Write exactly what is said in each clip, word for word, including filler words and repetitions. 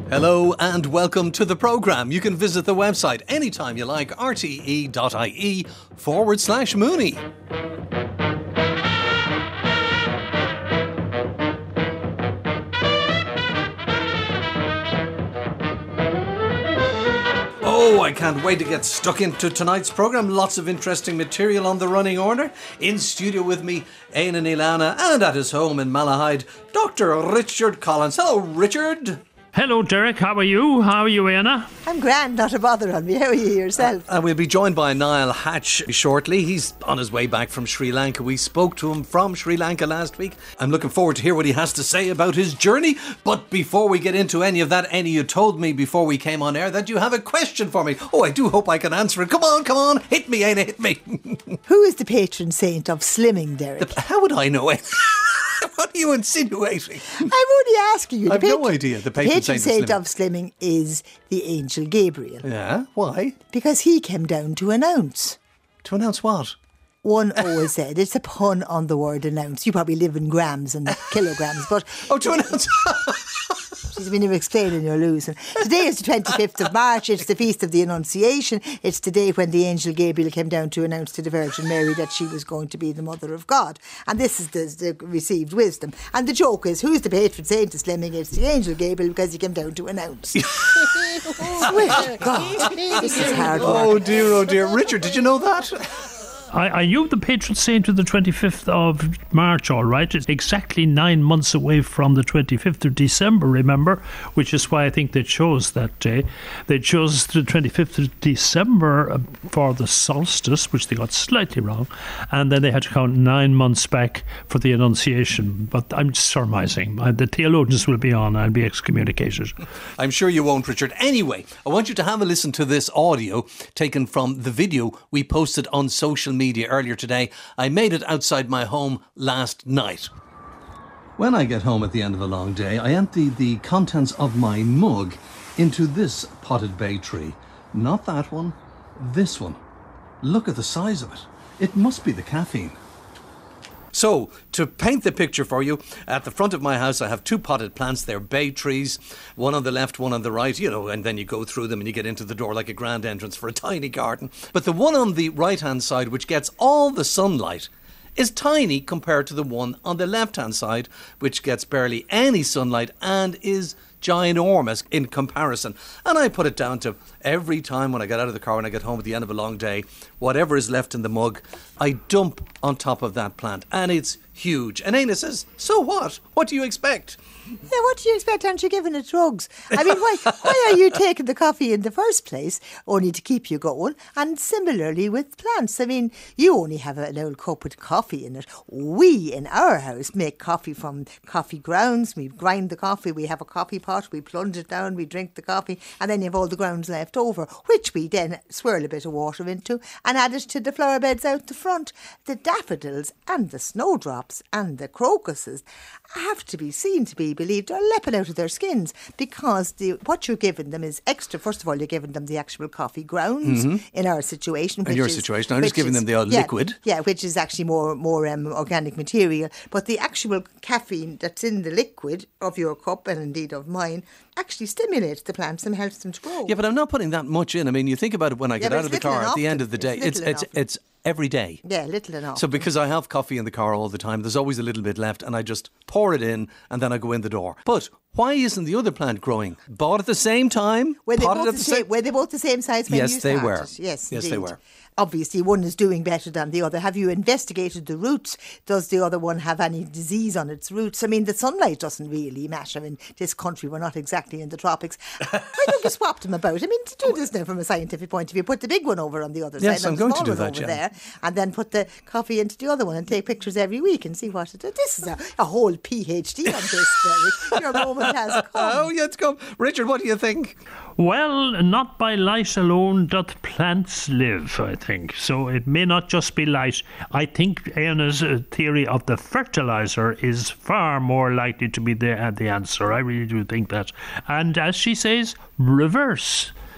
Hello and welcome to the programme. You can visit the website anytime you like, rte.ie forward slash Mooney. Oh, I can't wait to get stuck into tonight's programme. Lots of interesting material on the running order. In studio with me, Éanna Níl and at his home in Malahide, Doctor Richard Collins. Hello, Richard. Hello, Derek. How are you? How are you, Éanna? I'm grand, not a bother on me. How are you yourself? And uh, we'll be joined by Niall Hatch shortly. He's on his way back from Sri Lanka. We spoke to him from Sri Lanka last week. I'm looking forward to hear what he has to say about his journey. But before we get into any of that, Annie, you told me before we came on air that you have a question for me. Oh, I do hope I can answer it. Come on, come on. Hit me, Annie, hit me. Who is the patron saint of slimming, Derek? The, how would I know it? What are you insinuating? I'm only asking you. I have patron, no idea. The patron, patron saint, saint of, of slimming is the angel Gabriel. Yeah, why? Because he came down to announce. To announce what? One always said, it's a pun on the word announce. You probably live in grams and kilograms, but... Oh, to announce... She's been explaining, you're losing. Today is the twenty-fifth of March. It's the Feast of the Annunciation. It's the day when the angel Gabriel came down to announce to the Virgin Mary that she was going to be the Mother of God. And this is the, the received wisdom. And the joke is, who's the patron saint of slimming? It's the angel Gabriel, because he came down to announce. Swear to God, this is hard work. Oh dear, oh dear. Richard, did you know that? I, I knew the patron saint of the twenty-fifth of March, all right. It's exactly nine months away from the twenty-fifth of December, remember, which is why I think they chose that day. They chose the twenty-fifth of December for the solstice, which they got slightly wrong, and then they had to count nine months back for the Annunciation. But I'm surmising. The theologians will be on. I'll be excommunicated. I'm sure you won't, Richard. Anyway, I want you to have a listen to this audio taken from the video we posted on social media earlier today. I made it outside my home last night. When I get home at the end of a long day, I empty the contents of my mug into this potted bay tree. Not that one, this one. Look at the size of it. It must be the caffeine. So, to paint the picture for you, at the front of my house I have two potted plants. They're bay trees, one on the left, one on the right, you know, and then you go through them and you get into the door like a grand entrance for a tiny garden. But the one on the right-hand side, which gets all the sunlight, is tiny compared to the one on the left-hand side, which gets barely any sunlight and is ginormous in comparison. And I put it down to every time when I get out of the car, when I get home at the end of a long day, whatever is left in the mug, I dump on top of that plant. And it's huge. And Éanna says, so what? What do you expect? Yeah, what do you expect? Aren't you giving it drugs? I mean, why, why are you taking the coffee in the first place? Only to keep you going. And similarly with plants. I mean, you only have an old cup with coffee in it. We, in our house, make coffee from coffee grounds. We grind the coffee. We have a coffee pot. We plunge it down. We drink the coffee. And then you have all the grounds left over, which we then swirl a bit of water into and add it to the flower beds out the front. The daffodils and the snowdrops and the crocuses have to be seen to be believed are leaping out of their skins, because the, what you're giving them is extra. First of all, you're giving them the actual coffee grounds mm-hmm. in our situation. In your is, situation, I'm just giving is, them the odd yeah, liquid. Yeah, which is actually more, more um, organic material. But the actual caffeine that's in the liquid of your cup, and indeed of mine, actually stimulates the plants and helps them to grow. Yeah, but I'm not putting that much in. I mean, you think about it when I yeah, get out of the car at the end of the day. It's it's, it's it's every day. Yeah, little and often. So because I have coffee in the car all the time, there's always a little bit left, and I just pour it in and then I go in the door. But why isn't the other plant growing? Bought at the same time? Were they, both at the the same, were they both the same size when yes, you they started? were. Yes, Yes, indeed. they were. Obviously, one is doing better than the other. Have you investigated the roots? Does the other one have any disease on its roots? I mean, the sunlight doesn't really matter in this country. We're not exactly in the tropics. Why don't you swap them about? I mean, to do this now from a scientific point of view, put the big one over on the other yes, side. I'm and going the to small do one that, over yeah. there, and then put the coffee into the other one and take pictures every week and see what it is. This is a, a whole PhD on this, Derek. Your moment has come. Oh, yeah, it's come. Richard, what do you think? Well, not by light alone doth plants live, I think. So it may not just be light. I think Éanna's uh, theory of the fertilizer is far more likely to be the, uh, the answer. I really do think that. And as she says, reverse.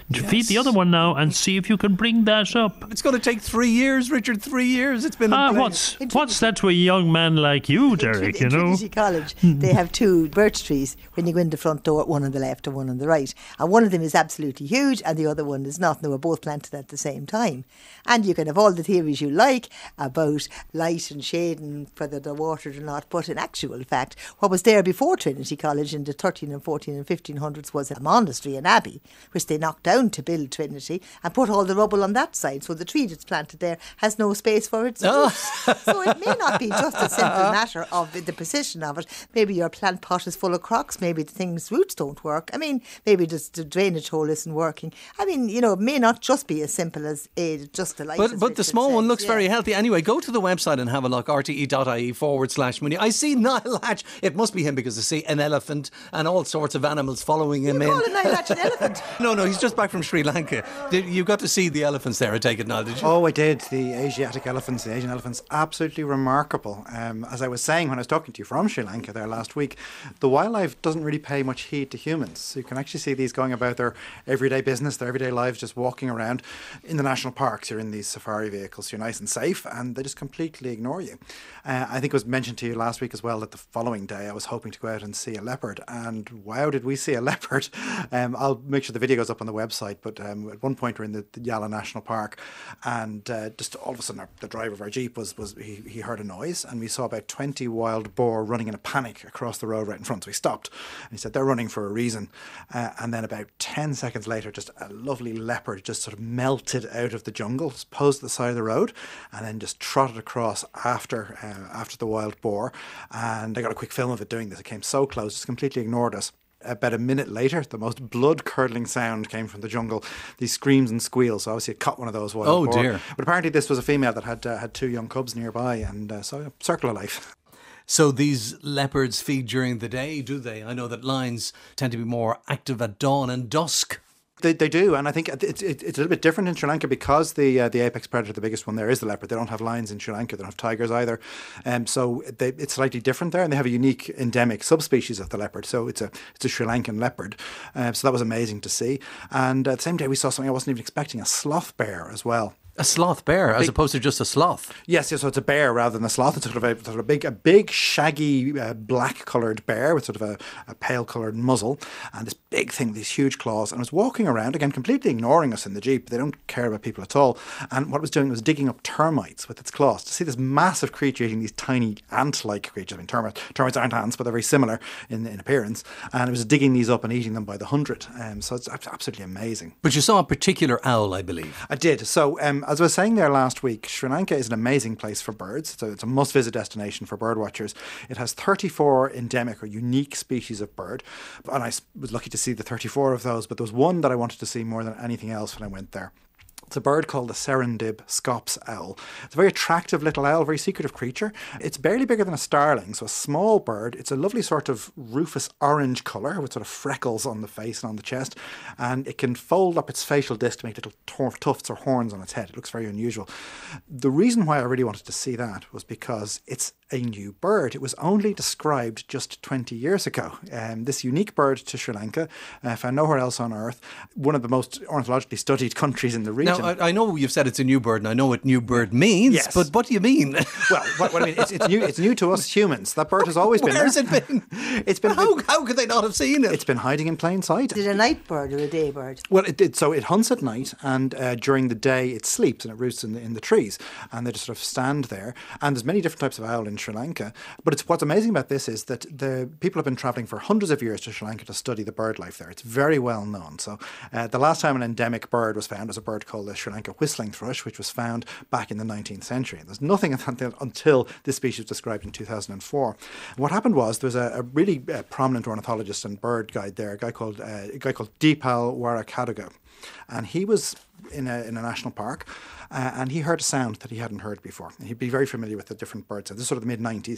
Defeat Yes. the other one now and see if you can bring that up. It's going to take three years, Richard. Three years. It's been. Ah, a what's In what's that to a young man like you, Derek? In You know. Trinity College, they have two birch trees when you go in the front door, one on the left and one on the right. And one of them is absolutely huge and the other one is not. And they were both planted at the same time. And you can have all the theories you like about light and shade and whether they're watered or not. But in actual fact, what was there before Trinity College in the thirteen and fourteen and fifteen hundreds was a monastery, an abbey, which they knocked down to build Trinity and put all the rubble on that side. So the tree that's planted there has no space for its roots. So it may not be just a simple matter of the position of it. Maybe your plant pot is full of crocks. Maybe the thing's roots don't work. I mean, maybe just the drainage hole isn't working. I mean, you know, it may not just be as simple as uh, just the light. But as but the Richard small says. one looks Yeah. very healthy. Anyway, go to the website and have a look, rte.ie forward slash money. I see Niall Hatch. It must be him because I see an elephant and all sorts of animals following him You in. call a Niall Hatch an elephant? No, no, he's just back from Sri Lanka. Did, you got to see the elephants there, I take it now, did you? Oh, I did. The Asiatic elephants, the Asian elephants, absolutely remarkable. Um, as I was saying when I was talking to you from Sri Lanka there last week, the wildlife doesn't really pay much heed to humans. So you can actually see these going about their everyday business, their everyday lives, just walking around. In the national parks, you're in these safari vehicles, you're nice and safe, and they just completely ignore you. Uh, I think it was mentioned to you last week as well that the following day I was hoping to go out and see a leopard, and wow, did we see a leopard. Um, I'll make sure the video goes up on the website, but um, at one point we're in the, the Yala National Park, and uh, just all of a sudden our, the driver of our Jeep was, was he, he heard a noise, and we saw about twenty wild boar running in a panic across the road right in front. So he stopped and he said they're running for a reason. Uh, and then about ten seconds later, just a lovely leopard just sort of melted out of the jungle, just posed at the side of the road, and then just trotted across after uh, after the wild boar. And I got a quick film of it doing this. It came so close, just completely ignored us. About a minute later, the most blood-curdling sound came from the jungle. These screams and squeals. So obviously, it caught one of those wild Oh, boar. dear. But apparently, this was a female that had uh, had two young cubs nearby, and uh, so circle of life. So these leopards feed during the day, do they? I know that lions tend to be more active at dawn and dusk. They, they do, and I think it's, it's it's a little bit different in Sri Lanka because the uh, the apex predator, the biggest one there, is the leopard. They don't have lions in Sri Lanka. They don't have tigers either, um, so they, it's slightly different there. And they have a unique endemic subspecies of the leopard. So it's a it's a Sri Lankan leopard. Um, so that was amazing to see. And at the same day, we saw something I wasn't even expecting: a sloth bear as well. A sloth bear, as Big- opposed to just a sloth. Yes, yes. So it's a bear rather than a sloth. It's sort of a, sort of a big, a big, shaggy, uh, black-coloured bear with sort of a, a pale-coloured muzzle and this big thing, these huge claws. And it was walking around again, completely ignoring us in the Jeep. They don't care about people at all. And what it was doing was digging up termites with its claws. To see this massive creature eating these tiny ant-like creatures. I mean, termites, termites aren't ants, but they're very similar in, in appearance. And it was digging these up and eating them by the hundred. Um, so it's absolutely amazing. But you saw a particular owl, I believe. I did. So, um, as I was saying there last week, Sri Lanka is an amazing place for birds. It's a, it's a must-visit destination for bird watchers. It has thirty-four endemic or unique species of bird, and I s- was lucky to see the thirty-four of those, but there was one that I wanted to see more than anything else when I went there. It's a bird called the Serendib scops owl. It's a very attractive little owl, very secretive creature. It's barely bigger than a starling, so a small bird. It's a lovely sort of rufous orange colour with sort of freckles on the face and on the chest, and it can fold up its facial disc to make little tor- tufts or horns on its head. It looks very unusual. The reason why I really wanted to see that was because it's a new bird. It was only described just twenty years ago. Um, this unique bird to Sri Lanka, uh, found nowhere else on Earth, one of the most ornithologically studied countries in the region. Now, I, I know you've said it's a new bird, and I know what new bird means, Yes. but what do you mean? Well, what, what I mean, it's, it's new. It's new to us humans. That bird has always been Where's there. it been? It's been. How, how could they not have seen it? It's been hiding in plain sight. Is it a night bird or a day bird? Well, it did. So it hunts at night, and uh, during the day it sleeps and it roosts in the, in the trees, and they just sort of stand there. And there's many different types of owl in Sri Lanka. But it's what's amazing about this is that the people have been travelling for hundreds of years to Sri Lanka to study the bird life there. It's very well known. So uh, the last time an endemic bird was found was a bird called the Sri Lanka whistling thrush, which was found back in the nineteenth century. And there's nothing until, until this species was described in two thousand four. And what happened was there was a, a really uh, prominent ornithologist and bird guide there, a guy called uh, a guy called Deepal Warakaduga, and he was in a in a national park, uh, and he heard a sound that he hadn't heard before. And he'd be very familiar with the different birds. This is sort of the mid nineties.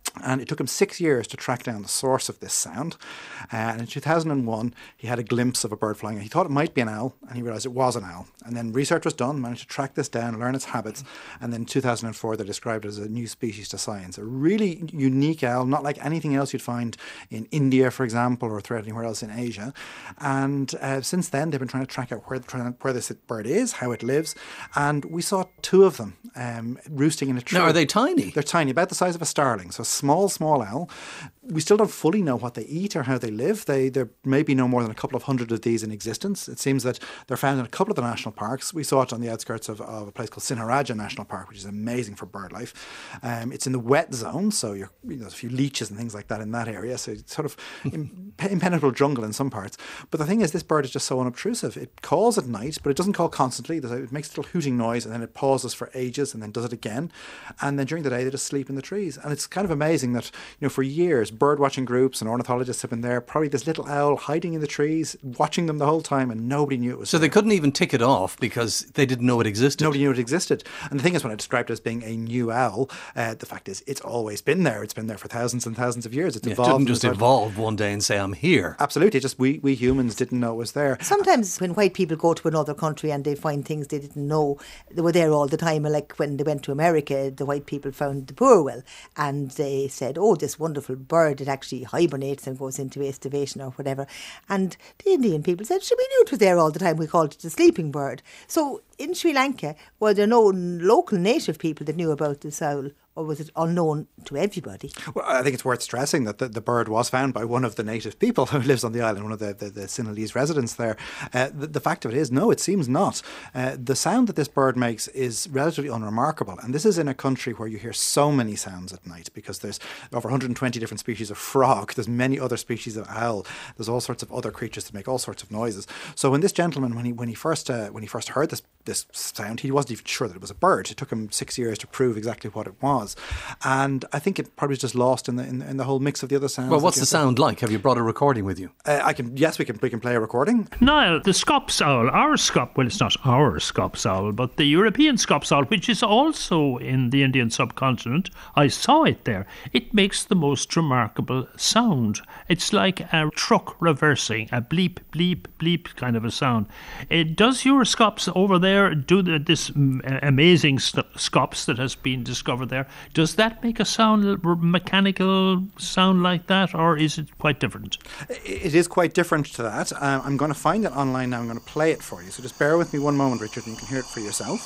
And it took him six years to track down the source of this sound. Uh, and in two thousand one, he had a glimpse of a bird flying. He thought it might be an owl, and he realised it was an owl. And then research was done, managed to track this down, learn its habits. And then in two thousand four, they described it as a new species to science. A really unique owl, not like anything else you'd find in India, for example, or throughout anywhere else in Asia. And uh, since then, they've been trying to track out where, where this bird is, how it lives. And we saw two of them um, roosting in a tree. Now, are they tiny? They're tiny, about the size of a starling. So small, small owl. We still don't fully know what they eat or how they live. They, there may be no more than a couple of hundred of these in existence. It seems that they're found in a couple of the national parks. We saw it on the outskirts of, of a place called Sinharaja National Park, which is amazing for bird life. Um, it's in the wet zone, so you're, you know, there's a few leeches and things like that in that area. So it's sort of impenetrable jungle in some parts. But the thing is, this bird is just so unobtrusive. It calls at night, but it doesn't call constantly. It makes a little hooting noise, and then it pauses for ages, and then does it again. And then during the day, they just sleep in the trees. And it's kind of amazing that, you know, for years, bird watching groups and ornithologists have been there, probably this little owl hiding in the trees, watching them the whole time, and nobody knew it was So there. they couldn't even tick it off because they didn't know it existed. Nobody knew it existed. And the thing is, when I described it as being a new owl, uh, the fact is it's always been there. It's been there for thousands and thousands of years. It's Yeah, it evolved. didn't just It's- evolve one day and say, I'm here. Absolutely. Just we, we humans didn't know it was there. Sometimes when white people go to another country and they find things they didn't know, they were there all the time. Like when they went to America, the white people found the poor well, and they said, oh, this wonderful bird, it actually hibernates and goes into estivation or whatever. And the Indian people said, sure, we knew it was there all the time. We called it the sleeping bird. So in Sri Lanka, were there no local native people that knew about this owl? Or was it unknown to everybody? Well, I think it's worth stressing that the, the bird was found by one of the native people who lives on the island, one of the, the, the Sinhalese residents there. Uh, the, the fact of it is, no, it seems not. Uh, the sound that this bird makes is relatively unremarkable. And this is in a country where you hear so many sounds at night, because there's over one hundred twenty different species of frog. There's many other species of owl. There's all sorts of other creatures that make all sorts of noises. So when this gentleman, when he when he first uh, when he first heard this this sound, he wasn't even sure that it was a bird. It took him six years to prove exactly what it was. And I think it probably was just lost in the in, in the whole mix of the other sounds. Well, what's the sound like? Have you brought a recording with you? Uh, I can. Yes, we can. We can play a recording. Niall, the Scops owl, our Scop, well, it's not our Scops owl, but the European Scops owl, which is also in the Indian subcontinent, I saw it there. It makes the most remarkable sound. It's like a truck reversing, a bleep, bleep, bleep kind of a sound. It, does your Scops over there do the, this amazing st- Scops that has been discovered there? Does that make a sound, mechanical sound like that, or is it quite different? It is quite different to that. Um, I'm going to find it online now. I'm going to play it for you. So just bear with me one moment, Richard, and you can hear it for yourself.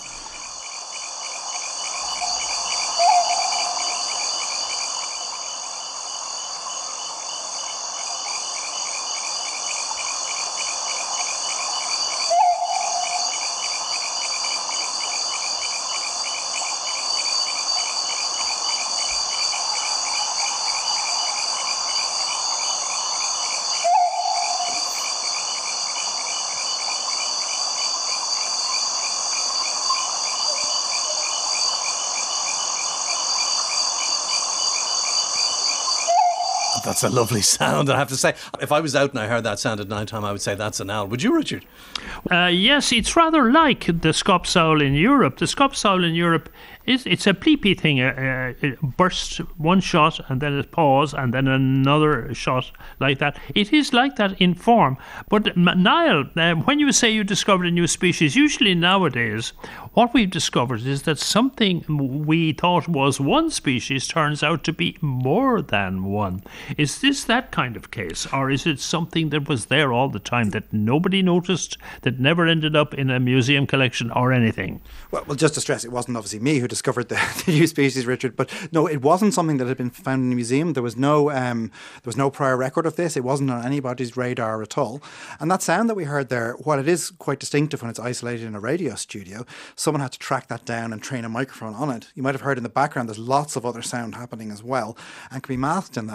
That's a lovely sound, I have to say. If I was out and I heard that sound at night time, I would say that's an owl. Would you, Richard? Uh, yes, it's rather like the Scops owl in Europe. The Scops owl in Europe, is it's a bleepy thing. Uh, it bursts one shot and then it pause and then another shot like that. It is like that in form. But Niall, uh, when you say you discovered a new species, usually nowadays what we've discovered is that something we thought was one species turns out to be more than one. Is this that kind of case, or is it something that was there all the time that nobody noticed, that never ended up in a museum collection or anything? Well, well, just to stress, it wasn't obviously me who discovered the, the new species, Richard. But no, it wasn't something that had been found in a museum. There was no, um, there was no prior record of this. It wasn't on anybody's radar at all. And that sound that we heard there, while it is quite distinctive when it's isolated in a radio studio, someone had to track that down and train a microphone on it. You might have heard in the background there's lots of other sound happening as well, and can be masked in that. But then when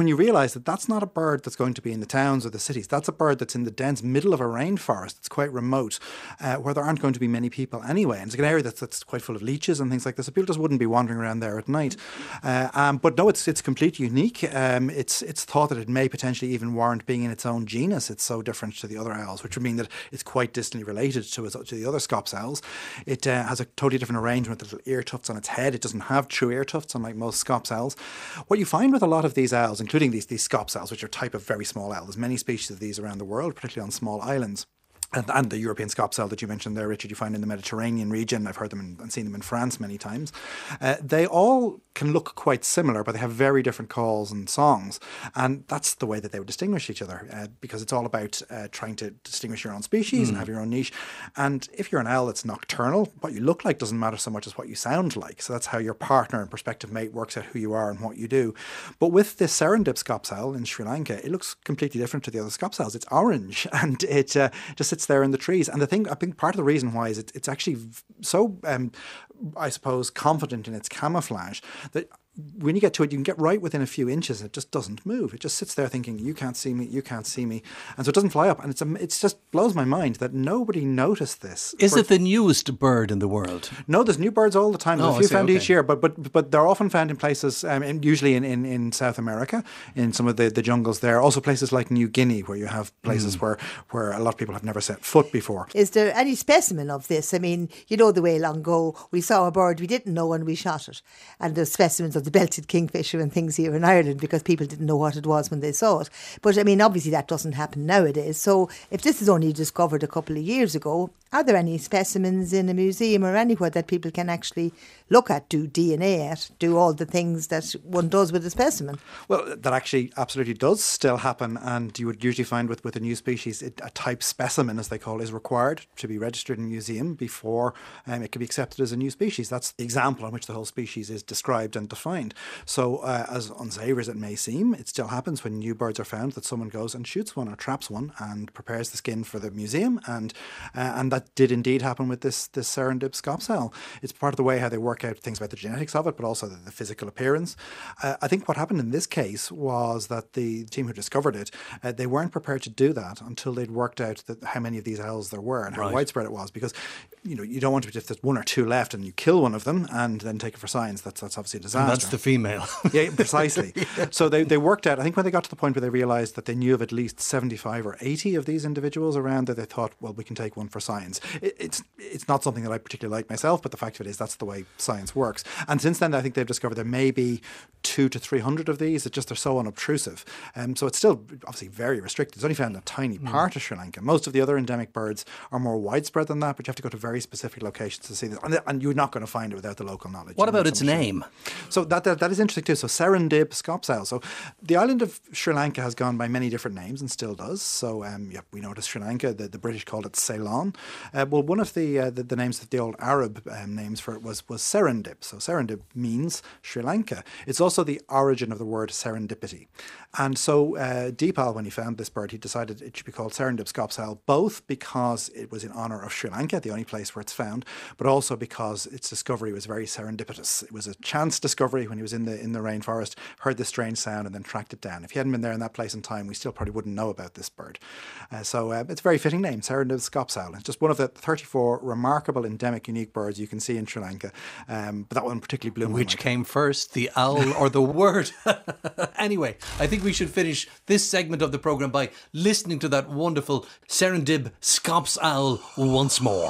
when you realise that that's not a bird that's going to be in the towns or the cities, that's a bird that's in the dense middle of a rainforest. It's quite remote, uh, where there aren't going to be many people anyway. And it's an area that's, that's quite full of leeches and things like this. So people just wouldn't be wandering around there at night. Uh, um, but no, it's it's completely unique. Um, it's it's thought that it may potentially even warrant being in its own genus. It's so different to the other owls, which would mean that it's quite distantly related to, to the other scops owls. It uh, has a totally different arrangement with little ear tufts on its head. It doesn't have true ear tufts, unlike most scops owls. What you find with a lot of these owls, including these, these scops owls, which are a type of very small owl, there's many species of these around the world, particularly on small islands. And, and the European scops owl that you mentioned there, Richard, you find in the Mediterranean region. I've heard them in, and seen them in France many times. Uh, they all can look quite similar, but they have very different calls and songs. And that's the way that they would distinguish each other, uh, because it's all about uh, trying to distinguish your own species mm. and have your own niche. And if you're an owl that's nocturnal, what you look like doesn't matter so much as what you sound like. So that's how your partner and prospective mate works out who you are and what you do. But with this Serendip scops owl in Sri Lanka, it looks completely different to the other scops owls. It's orange, and it uh, just sits there in the trees. And the thing, I think part of the reason why is it, it's actually so, um, I suppose, confident in its camouflage that when you get to it, you can get right within a few inches and it just doesn't move. It just sits there thinking, you can't see me, you can't see me. And so it doesn't fly up. And it's a, it's just blows my mind that nobody noticed this. Is For, it the newest bird in the world? No, there's new birds all the time. There's oh, a few see, found okay. each year, but but but they're often found in places, um, in, usually in, in, in South America, in some of the, the jungles there. Also places like New Guinea, where you have places mm. where, where a lot of people have never set foot before. Is there any specimen of this? I mean, you know, the way long ago we saw a bird we didn't know and we shot it. And there's specimens of the belted kingfisher and things here in Ireland because people didn't know what it was when they saw it. But I mean, obviously that doesn't happen nowadays. So if this is only discovered a couple of years ago, are there any specimens in a museum or anywhere that people can actually look at, do D N A at, do all the things that one does with a specimen? Well, that actually absolutely does still happen, and you would usually find with, with a new species, it, a type specimen, as they call it, is required to be registered in a museum before um, it can be accepted as a new species. That's the example on which the whole species is described and defined. So uh, as unsavoury as it may seem, it still happens when new birds are found that someone goes and shoots one or traps one and prepares the skin for the museum, and uh, and that did indeed happen with this, this Serendip scops owl. It's part of the way how they work out things about the genetics of it, but also the, the physical appearance. Uh, I think what happened in this case was that the team who discovered it, uh, they weren't prepared to do that until they'd worked out that how many of these owls there were and how right. widespread it was, because you know you don't want to be, if there's one or two left and you kill one of them and then take it for science, that's that's obviously a disaster. And that's the female. Yeah, precisely. yeah. So they, they worked out, I think when they got to the point where they realised that they knew of at least seventy-five or eighty of these individuals around, that they thought, well, we can take one for science. It, it's it's not something that I particularly like myself, but the fact of it is that's the way science works. And since then, I think they've discovered there may be two to three hundred of these. It's just they're so unobtrusive. Um, so it's still obviously very restricted. It's only found in a tiny mm. part of Sri Lanka. Most of the other endemic birds are more widespread than that, but you have to go to very specific locations to see this. And, and you're not going to find it without the local knowledge. What about its name? So that, that that is interesting too. So Serendip scops owl. So the island of Sri Lanka has gone by many different names and still does. So um, yeah, we know it as Sri Lanka. The, the British called it Ceylon. Uh, well, one of the, uh, the the names that the old Arab um, names for it was was Serendip. So Serendip means Sri Lanka. It's also the origin of the word serendipity. And so uh, Deepal, when he found this bird, he decided it should be called Serendip scops owl, both because it was in honour of Sri Lanka, the only place where it's found, but also because its discovery was very serendipitous. It was a chance discovery when he was in the in the rainforest, heard this strange sound and then tracked it down. If he hadn't been there in that place in time, we still probably wouldn't know about this bird. Uh, so uh, it's a very fitting name, Serendip scops owl. It's just one of the thirty-four remarkable endemic unique birds you can see in Sri Lanka. Um, but that one particularly blew my mind. Which came first, the owl or the word? Anyway, I think we should finish this segment of the programme by listening to that wonderful Serendip scops owl once more.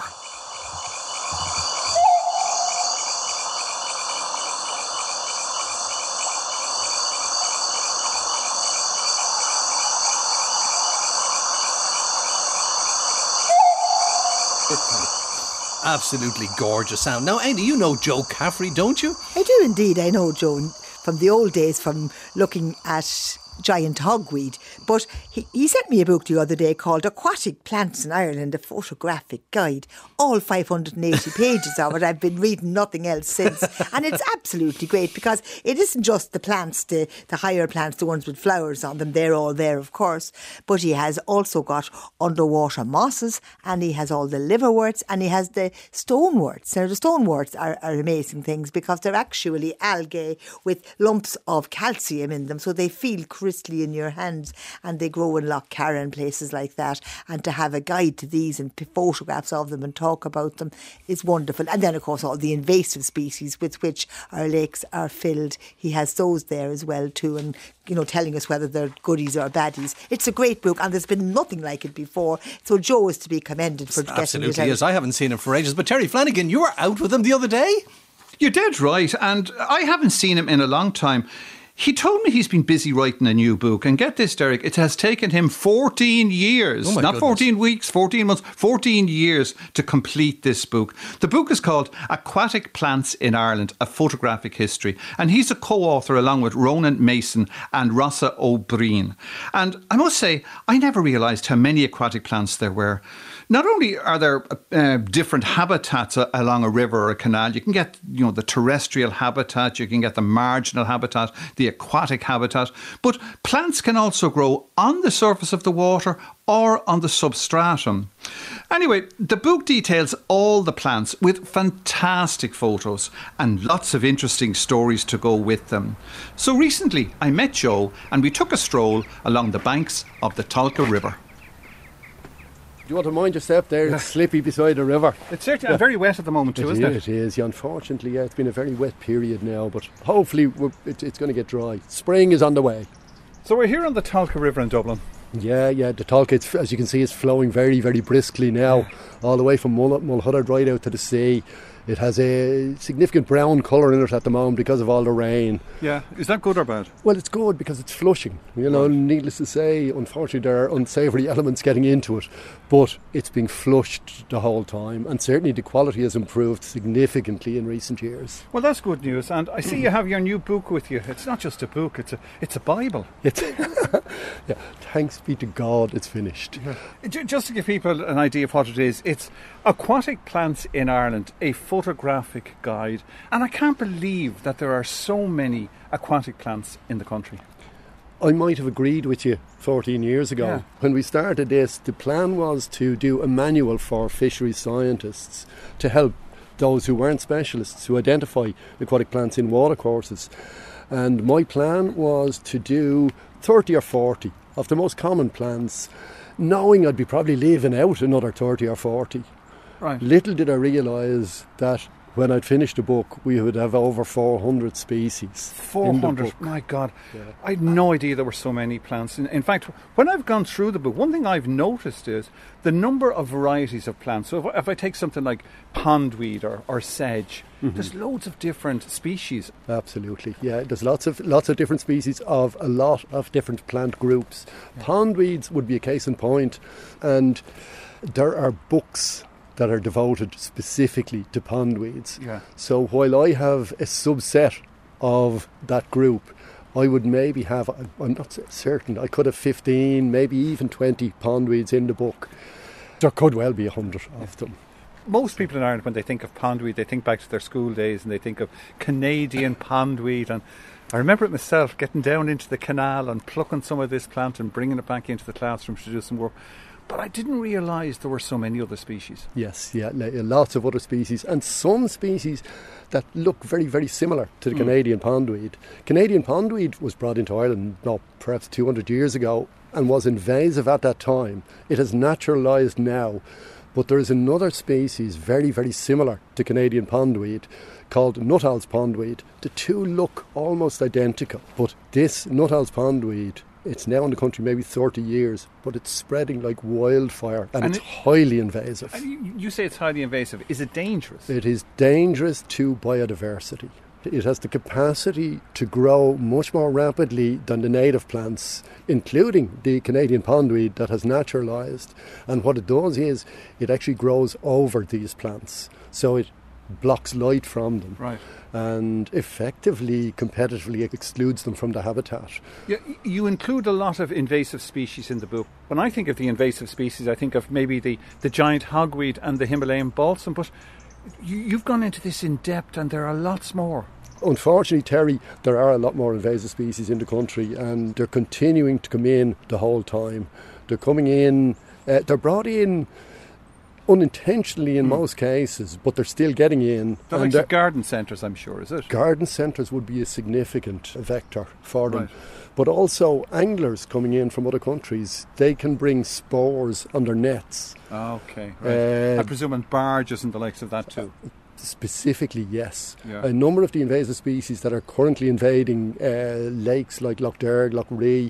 Absolutely gorgeous sound. Now, Amy, you know Joe Caffrey, don't you? I do indeed. I know Joe from the old days, from looking at giant hogweed. But he, he sent me a book the other day called Aquatic Plants in Ireland, a photographic guide. All five hundred eighty pages of it. I've been reading nothing else since. And it's absolutely great because it isn't just the plants, the, the higher plants, the ones with flowers on them. They're all there, of course. But he has also got underwater mosses, and he has all the liverworts, and he has the stoneworts. Now, the stoneworts are, are amazing things because they're actually algae with lumps of calcium in them, so they feel crystally in your hands, and they grow in Lough Carra and places like that. And to have a guide to these and p- photographs of them and talk about them is wonderful. And then, of course, all the invasive species with which our lakes are filled. He has those there as well too, and you know, telling us whether they're goodies or baddies. It's a great book, and there's been nothing like it before. So Joe is to be commended for getting it out. Absolutely is. I haven't seen him for ages. But Terry Flanagan, you were out with him the other day. You're dead right, and I haven't seen him in a long time. He told me he's been busy writing a new book, and get this, Derek, it has taken him fourteen years, oh my not goodness. fourteen weeks, fourteen months, fourteen years to complete this book. The book is called Aquatic Plants in Ireland, A Photographic History, and he's a co-author along with Ronan Mason and Rossa O'Brien. And I must say, I never realised how many aquatic plants there were. Not only are there uh, different habitats a- along a river or a canal, you can get, you know, the terrestrial habitat, you can get the marginal habitat, the aquatic habitat, but plants can also grow on the surface of the water or on the substratum. Anyway, the book details all the plants with fantastic photos and lots of interesting stories to go with them. So recently I met Joe and we took a stroll along the banks of the Tolka River. Do you want to mind your step there? It's slippy beside the river. It's certainly yeah. very wet at the moment too, it isn't is, it? It is, yeah, unfortunately, yeah. It's been a very wet period now, but hopefully we're, it, it's going to get dry. Spring is on the way. So we're here on the Tolka River in Dublin. Yeah, yeah, the Tolka, it's, as you can see, is flowing very, very briskly now, yeah. all the way from Mull- Mulhuddard right out to the sea. It has a significant brown colour in it at the moment because of all the rain. Yeah, is that good or bad? Well, it's good because it's flushing. You know, right. Needless to say, unfortunately there are unsavoury elements getting into it, but it's being flushed the whole time, and certainly the quality has improved significantly in recent years. Well, that's good news, and I see you have your new book with you. It's not just a book, it's a it's a Bible. It's yeah, thanks be to God it's finished. Yeah. Just to give people an idea of what it is, it's Aquatic Plants in Ireland, a photographic guide, and I can't believe that there are so many aquatic plants in the country. I might have agreed with you fourteen years ago. Yeah. When we started this, the plan was to do a manual for fisheries scientists to help those who weren't specialists to identify aquatic plants in watercourses. And my plan was to do thirty or forty of the most common plants, knowing I'd be probably leaving out another thirty or forty. Right. Little did I realise that when I'd finished the book, we would have over four hundred species. four hundred? My God. Yeah. I had no idea there were so many plants. In, in fact, when I've gone through the book, one thing I've noticed is the number of varieties of plants. So if, if I take something like pondweed or, or sedge, mm-hmm. there's loads of different species. Absolutely, yeah. There's lots of lots of different species of a lot of different plant groups. Yeah. Pondweeds would be a case in point, and there are books that are devoted specifically to pondweeds. Yeah. So while I have a subset of that group, I would maybe have, I'm not certain, I could have fifteen, maybe even twenty pondweeds in the book. There could well be a hundred of them. Most people in Ireland, when they think of pondweed, they think back to their school days and they think of Canadian pondweed. And I remember it myself, getting down into the canal and plucking some of this plant and bringing it back into the classroom to do some work. But I didn't realise there were so many other species. Yes, yeah, lots of other species, and some species that look very, very similar to the mm. Canadian pondweed. Canadian pondweed was brought into Ireland, no, perhaps two hundred years ago, and was invasive at that time. It has naturalised now, but there is another species very, very similar to Canadian pondweed called Nuttall's pondweed. The two look almost identical, but this Nuttall's pondweed, it's now in the country maybe thirty years, but it's spreading like wildfire, and, and it's it, highly invasive. And you, you say it's highly invasive. Is it dangerous? It is dangerous to biodiversity. It has the capacity to grow much more rapidly than the native plants, including the Canadian pondweed that has naturalised. And what it does is it actually grows over these plants. So it blocks light from them, Right. and effectively, competitively excludes them from the habitat. You, you include a lot of invasive species in the book. When I think of the invasive species, I think of maybe the, the giant hogweed and the Himalayan balsam, but you, you've gone into this in depth and there are lots more. Unfortunately, Terry, there are a lot more invasive species in the country, and they're continuing to come in the whole time. They're coming in, uh, they're brought in unintentionally in mm. most cases, but they're still getting in. The likes of garden centres, I'm sure, is it? Garden centres would be a significant vector for them. Right. But also anglers coming in from other countries, they can bring spores on their nets. Okay, right. Uh, I presume on barges and the likes of that too. Specifically, yes. Yeah. A number of the invasive species that are currently invading uh, lakes like Lough Derg, Lough Ree,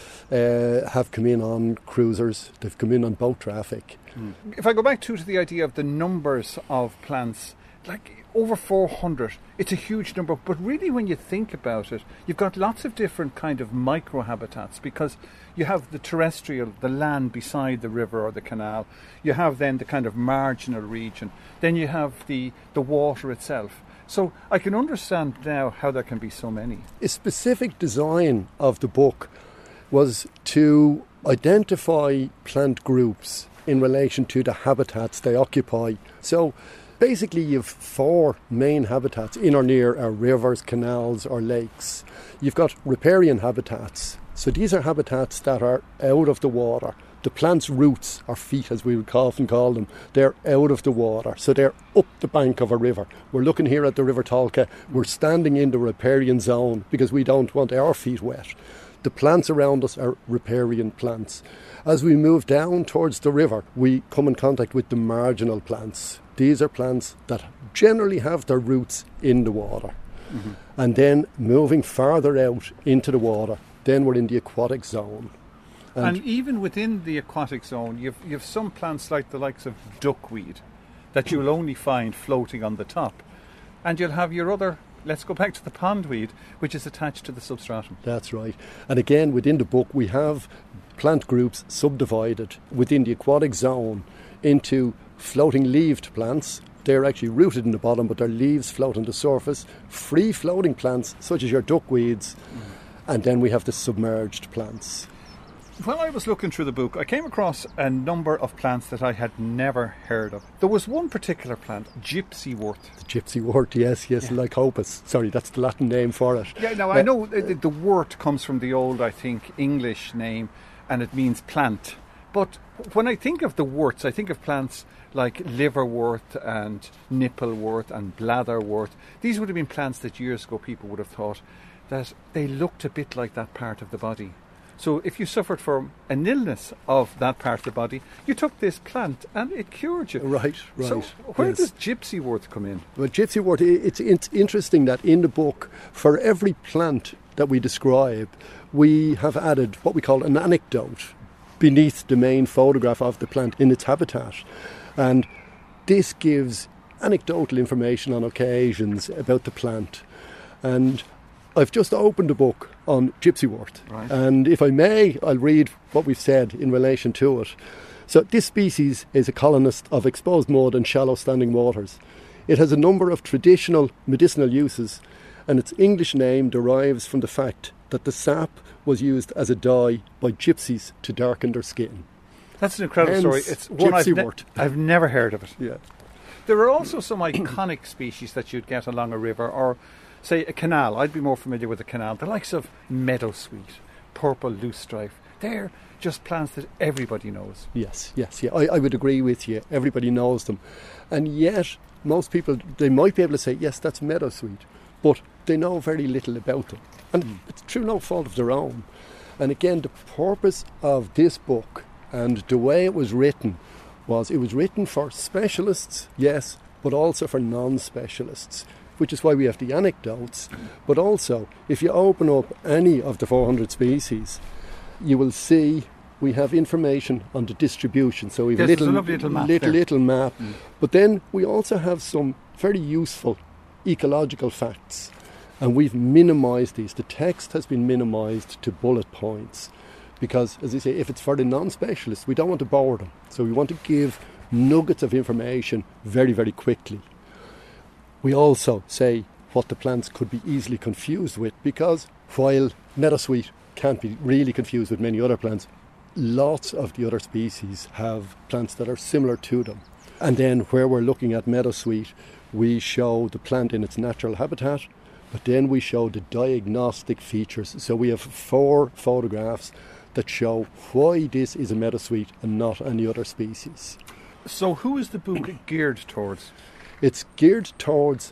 uh, have come in on cruisers. They've come in on boat traffic. Mm. If I go back to, to the idea of the numbers of plants, like over four hundred, it's a huge number, but really when you think about it, you've got lots of different kind of microhabitats, because you have the terrestrial, the land beside the river or the canal, you have then the kind of marginal region, then you have the, the water itself. So I can understand now how there can be so many. A specific design of the book was to identify plant groups in relation to the habitats they occupy. So basically you've four main habitats in or near our rivers, canals or lakes. You've got riparian habitats. So these are habitats that are out of the water. The plant's roots, or feet as we would often call them, they're out of the water. So they're up the bank of a river. We're looking here at the River Tolka. We're standing in the riparian zone because we don't want our feet wet. The plants around us are riparian plants. As we move down towards the river, we come in contact with the marginal plants. These are plants that generally have their roots in the water. Mm-hmm. And then moving farther out into the water, then we're in the aquatic zone. And, and even within the aquatic zone, you've, you've some plants like the likes of duckweed that you'll only find floating on the top. And you'll have your other, let's go back to the pondweed, which is attached to the substratum. That's right. And again, within the book, we have plant groups subdivided within the aquatic zone into floating leaved plants. They're actually rooted in the bottom, but their leaves float on the surface. Free floating plants, such as your duckweeds. Mm. And then we have the submerged plants. When I was looking through the book, I came across a number of plants that I had never heard of. There was one particular plant, gypsywort. The gypsywort, yes, yes, yeah. Lycopus. Sorry, that's the Latin name for it. Yeah, now uh, I know the, the wort comes from the old, I think, English name, and it means plant. But when I think of the worts, I think of plants like liverwort and nipplewort and blatherwort. These would have been plants that years ago people would have thought that they looked a bit like that part of the body. So if you suffered from an illness of that part of the body, you took this plant and it cured you. Right, right. So where yes. does gypsywort come in? Well, gypsywort, it's, it's interesting that in the book, for every plant that we describe, we have added what we call an anecdote beneath the main photograph of the plant in its habitat. And this gives anecdotal information on occasions about the plant. And I've just opened a book on gypsywort, right. And if I may, I'll read what we've said in relation to it. So this species is a colonist of exposed mud and shallow standing waters. It has a number of traditional medicinal uses, and its English name derives from the fact that the sap was used as a dye by gypsies to darken their skin. That's an incredible Hence, story. It's one I've, ne- I've never heard of it. Yeah. There are also some iconic species that you'd get along a river, or say a canal. I'd be more familiar with a canal. The likes of meadowsweet, purple loosestrife. They're just plants that everybody knows. Yes, yes, yeah. I, I would agree with you. Everybody knows them. And yet, most people, they might be able to say, yes, that's meadowsweet, but they know very little about them. And mm. it's through no fault of their own. And again, the purpose of this book and the way it was written was it was written for specialists, yes, but also for non-specialists, which is why we have the anecdotes. But also, if you open up any of the four hundred species, you will see we have information on the distribution. So we have yes, a little, a lovely little map. Little, little map. Mm. But then we also have some very useful ecological facts. And we've minimised these. The text has been minimised to bullet points. Because, as I say, if it's for the non-specialists, we don't want to bore them. So we want to give nuggets of information very, very quickly. We also say what the plants could be easily confused with, because while meadowsweet can't be really confused with many other plants, lots of the other species have plants that are similar to them. And then where we're looking at meadowsweet, we show the plant in its natural habitat, but then we show the diagnostic features. So we have four photographs that show why this is a meadowsweet and not any other species. So who is the book geared towards? It's geared towards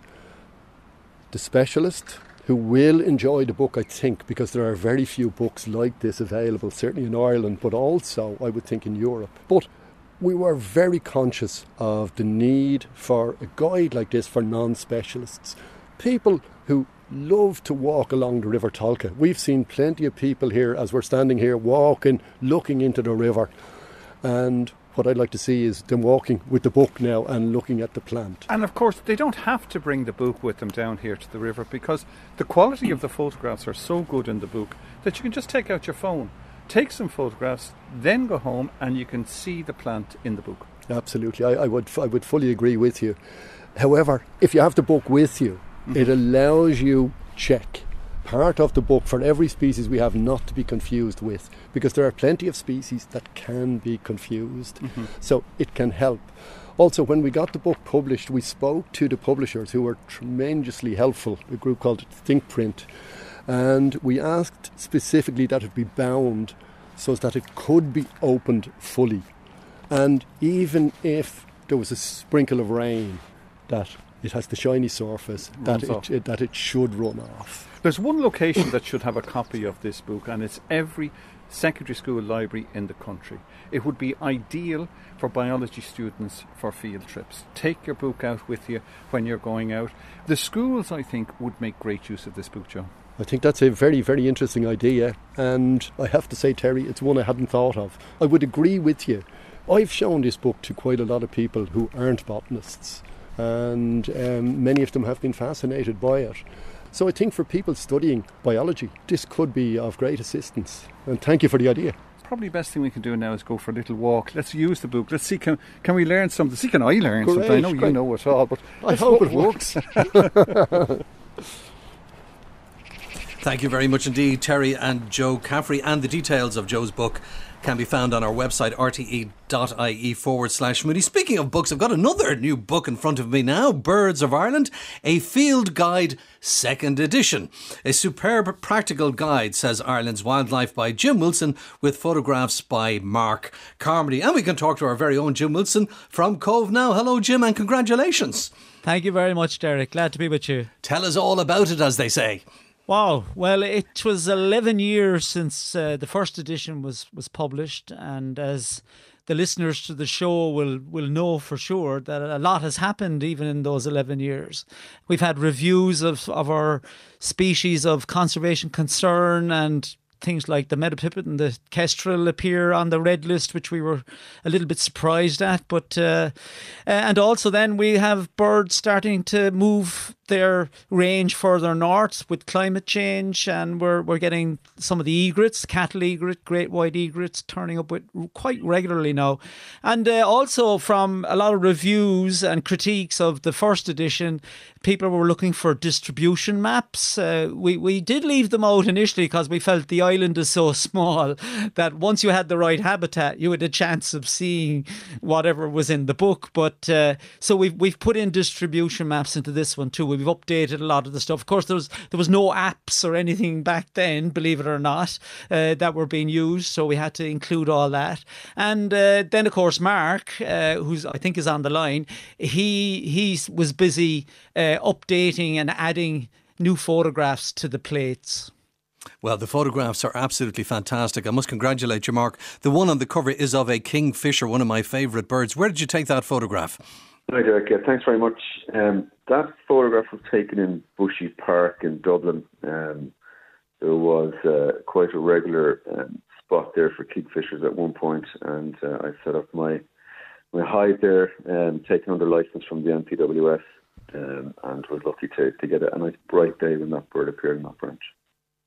the specialist who will enjoy the book, I think, because there are very few books like this available, certainly in Ireland, but also, I would think, in Europe. But we were very conscious of the need for a guide like this for non-specialists. People who love to walk along the River Tolka. We've seen plenty of people here, as we're standing here, walking, looking into the river. And what I'd like to see is them walking with the book now and looking at the plant. And of course, they don't have to bring the book with them down here to the river, because the quality of the photographs are so good in the book that you can just take out your phone, take some photographs, then go home and you can see the plant in the book. Absolutely, I, I would I would fully agree with you. However, if you have the book with you, mm-hmm. it allows you check part of the book for every species we have not to be confused with, because there are plenty of species that can be confused. Mm-hmm. So it can help. Also, when we got the book published, we spoke to the publishers, who were tremendously helpful, a group called ThinkPrint, and we asked specifically that it be bound so that it could be opened fully. And even if there was a sprinkle of rain, that it has the shiny surface, that it, it, that it should run off. There's one location that should have a copy of this book, and it's every secondary school library in the country. It would be ideal for biology students for field trips. Take your book out with you when you're going out. The schools, I think, would make great use of this book, Joe. I think that's a very, very interesting idea, and I have to say, Terry, it's one I hadn't thought of. I would agree with you. I've shown this book to quite a lot of people who aren't botanists, and um, many of them have been fascinated by it. So I think for people studying biology, this could be of great assistance. And thank you for the idea. Probably the best thing we can do now is go for a little walk. Let's use the book. Let's see, can, can we learn something? See, can I learn Great, something? I know great. you know it all, but I hope it works. Thank you very much indeed, Terry and Joe Caffrey. And the details of Joe's book can be found on our website, rte.ie forward slash Moody. Speaking of books, I've got another new book in front of me now, Birds of Ireland, a field guide, second edition. A superb practical guide, says Ireland's Wildlife, by Jim Wilson, with photographs by Mark Carmody. And we can talk to our very own Jim Wilson from Cove now. Hello, Jim, and congratulations. Thank you very much, Derek. Glad to be with you. Tell us all about it, as they say. Wow. Well, it was eleven years since uh, the first edition was, was published, and as the listeners to the show will, will know for sure that a lot has happened even in those eleven years. We've had reviews of, of our species of conservation concern, and things like the meadowpipit and the kestrel appear on the red list, which we were a little bit surprised at. But uh, and also then we have birds starting to move their range further north with climate change, and we're we're getting some of the egrets, cattle egret, great white egrets, turning up with quite regularly now. And uh, also from a lot of reviews and critiques of the first edition, people were looking for distribution maps. Uh, we, we did leave them out initially because we felt the island is so small that once you had the right habitat, you had a chance of seeing whatever was in the book. But uh, so we've, we've put in distribution maps into this one too. We've updated a lot of the stuff. Of course, there was, there was no apps or anything back then, believe it or not, uh, that were being used. So we had to include all that. And uh, then, of course, Mark, uh, who's I think is on the line, he, he was busy uh, updating and adding new photographs to the plates. Well, the photographs are absolutely fantastic. I must congratulate you, Mark. The one on the cover is of a kingfisher, one of my favourite birds. Where did you take that photograph? Hi, Derek. Yeah, thanks very much. Um, that photograph was taken in Bushy Park in Dublin. Um, there was uh, quite a regular um, spot there for kingfishers at one point, and uh, I set up my my hide there, um, taken under licence from the N P W S, um, and was lucky to, to get a, a nice bright day when that bird appeared in that branch.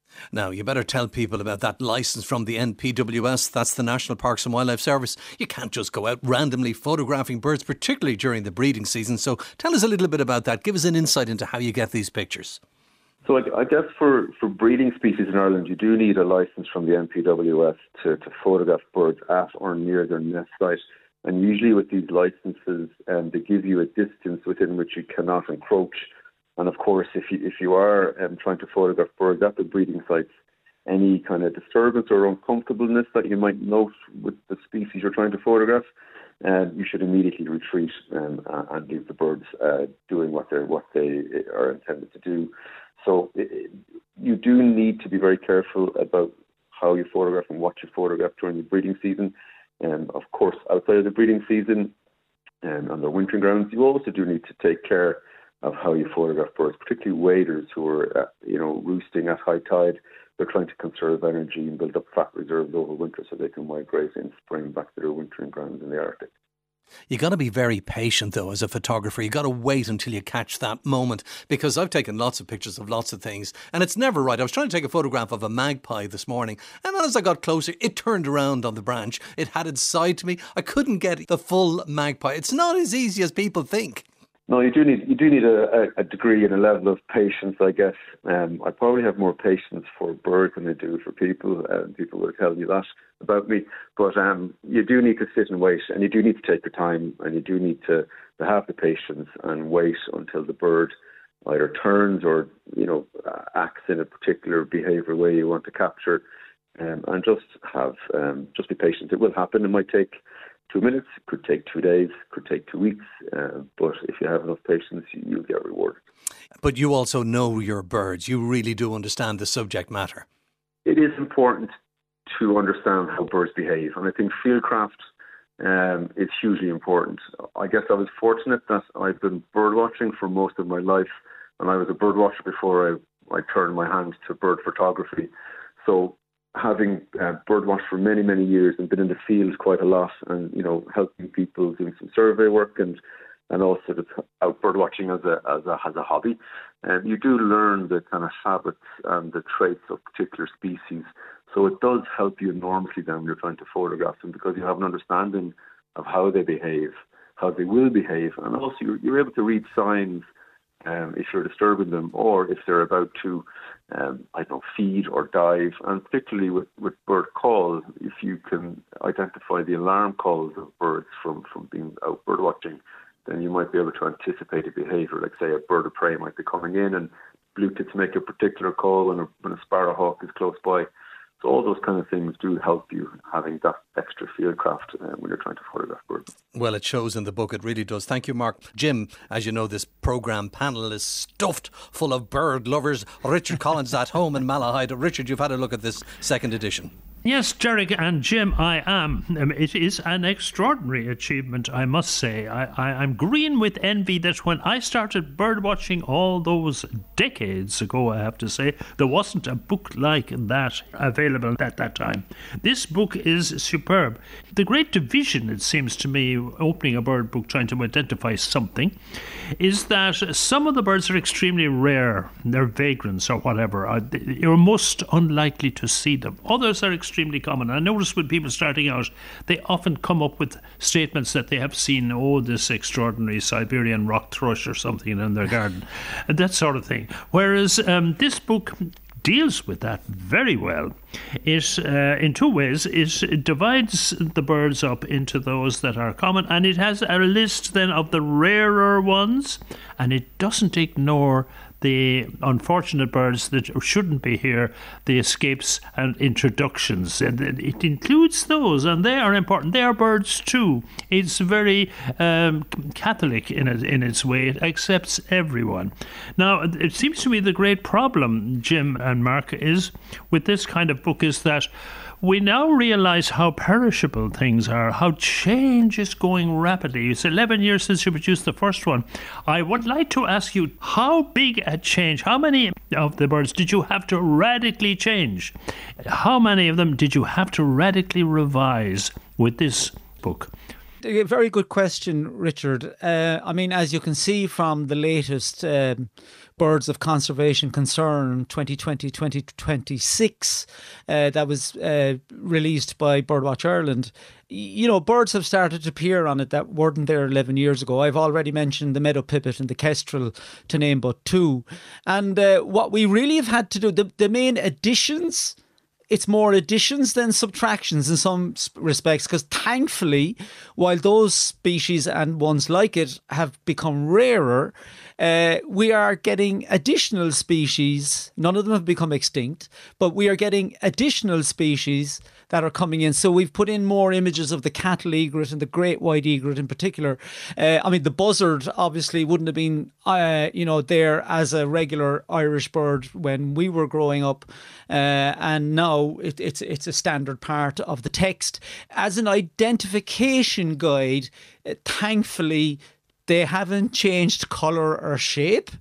Now, you better tell people about that licence from the N P W S, that's the National Parks and Wildlife Service. You can't just go out randomly photographing birds, particularly during the breeding season. So tell us a little bit about that. Give us an insight into how you get these pictures. So I, I guess for, for breeding species in Ireland, you do need a licence from the N P W S to, to photograph birds at or near their nest site. And usually with these licences, um, they give you a distance within which you cannot encroach. And of course, if you if you are um, trying to photograph birds at the breeding sites, any kind of disturbance or uncomfortableness that you might note with the species you're trying to photograph, um, you should immediately retreat um, and leave the birds uh, doing what they what they are intended to do. So it, you do need to be very careful about how you photograph and what you photograph during the breeding season. And um, of course, outside of the breeding season and on their wintering grounds, you also do need to take care of how you photograph birds, particularly waders who are, uh, you know, roosting at high tide. They're trying to conserve energy and build up fat reserves over winter so they can migrate in spring back to their wintering grounds in the Arctic. You got to be very patient, though, as a photographer. You got to wait until you catch that moment, because I've taken lots of pictures of lots of things, and it's never right. I was trying to take a photograph of a magpie this morning, and then as I got closer, it turned around on the branch. It had its side to me. I couldn't get the full magpie. It's not as easy as people think. No, you do need you do need a, a degree and a level of patience, I guess. Um, I probably have more patience for birds than I do for people. Uh, people will tell you that about me. But um, you do need to sit and wait, and you do need to take your time, and you do need to, to have the patience and wait until the bird either turns or, you know, acts in a particular behavioural way you want to capture, um, and just have um, just be patient. It will happen. It might take two minutes, could take two days, could take two weeks, uh, but if you have enough patience, you'll get rewarded. But you also know your birds. You really do understand the subject matter. It is important to understand how birds behave, and I think fieldcraft um, is hugely important. I guess I was fortunate that I've been bird watching for most of my life, and I was a bird watcher before I, I turned my hand to bird photography. So having uh, bird watched for many, many years and been in the field quite a lot, and, you know, helping people doing some survey work and and also just out bird watching as a as a as a hobby, and um, you do learn the kind of habits and the traits of particular species. So it does help you enormously then when you're trying to photograph them, because you have an understanding of how they behave, how they will behave, and also you're, you're able to read signs um, if you're disturbing them, or if they're about to, um, I don't know, feed or dive. And particularly with, with bird calls, if you can identify the alarm calls of birds from, from being out bird watching, then you might be able to anticipate a behaviour. Like, say, a bird of prey might be coming in and blue tits make a particular call when a, when a sparrowhawk is close by. So all those kind of things do help you, having that extra fieldcraft uh, when you're trying to photograph birds. Well, it shows in the book, it really does. Thank you, Mark. Jim, as you know, this programme panel is stuffed full of bird lovers. Richard Collins at home in Malahide. Richard, you've had a look at this second edition. Yes, Derek and Jim, I am. Um, it is an extraordinary achievement, I must say. I, I, I'm green with envy that when I started bird watching all those decades ago, I have to say, there wasn't a book like that available at that time. This book is superb. The great division, it seems to me, opening a bird book trying to identify something, is that some of the birds are extremely rare. They're vagrants or whatever. You're most unlikely to see them. Others are extremely extremely common. I notice when people starting out, they often come up with statements that they have seen, oh, this extraordinary Siberian rock thrush or something in their garden, and that sort of thing. Whereas um, this book deals with that very well. It, uh, in two ways, it divides the birds up into those that are common, and it has a list then of the rarer ones, and it doesn't ignore the unfortunate birds that shouldn't be here, the escapes and introductions. And it includes those, and they are important. They are birds too. It's very um, Catholic in, it, in its way. It accepts everyone. Now, it seems to me the great problem, Jim and Mark, is with this kind of book is that we now realise how perishable things are, how change is going rapidly. It's eleven years since you produced the first one. I would like to ask you, how big a change, how many of the birds did you have to radically change? How many of them did you have to radically revise with this book? A very good question, Richard. Uh, I mean, as you can see from the latest um, Birds of Conservation Concern twenty twenty to twenty twenty-six uh, that was uh, released by Birdwatch Ireland, you know, birds have started to appear on it that weren't there eleven years ago. I've already mentioned the meadow pipit and the kestrel, to name but two. And uh, what we really have had to do, the, the main additions, it's more additions than subtractions in some respects, because thankfully, while those species and ones like it have become rarer, uh, we are getting additional species. None of them have become extinct, but we are getting additional species that are coming in. So we've put in more images of the cattle egret and the great white egret in particular. Uh, I mean, the buzzard obviously wouldn't have been, uh, you know, there as a regular Irish bird when we were growing up, uh, and now it, it's it's a standard part of the text as an identification guide. Uh, thankfully, they haven't changed colour or shape,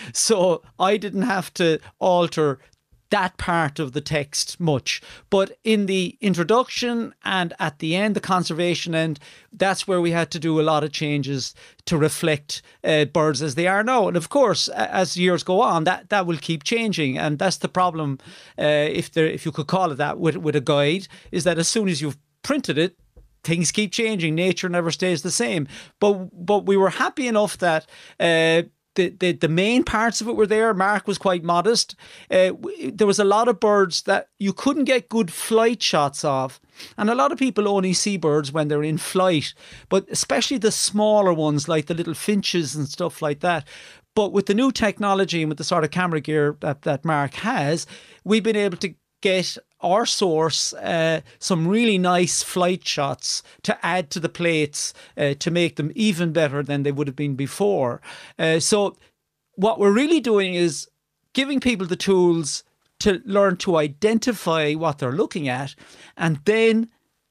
so I didn't have to alter that part of the text much. But in the introduction and at the end, the conservation end, that's where we had to do a lot of changes to reflect uh, birds as they are now. And of course, as years go on, that, that will keep changing. And that's the problem, uh, if there, if you could call it that, with, with a guide, is that as soon as you've printed it, things keep changing. Nature never stays the same. But but we were happy enough that uh, The, the the main parts of it were there. Mark was quite modest. Uh, there was a lot of birds that you couldn't get good flight shots of. And a lot of people only see birds when they're in flight, but especially the smaller ones like the little finches and stuff like that. But with the new technology and with the sort of camera gear that, that Mark has, we've been able to get our source uh, some really nice flight shots to add to the plates uh, to make them even better than they would have been before. Uh, so what we're really doing is giving people the tools to learn to identify what they're looking at, and then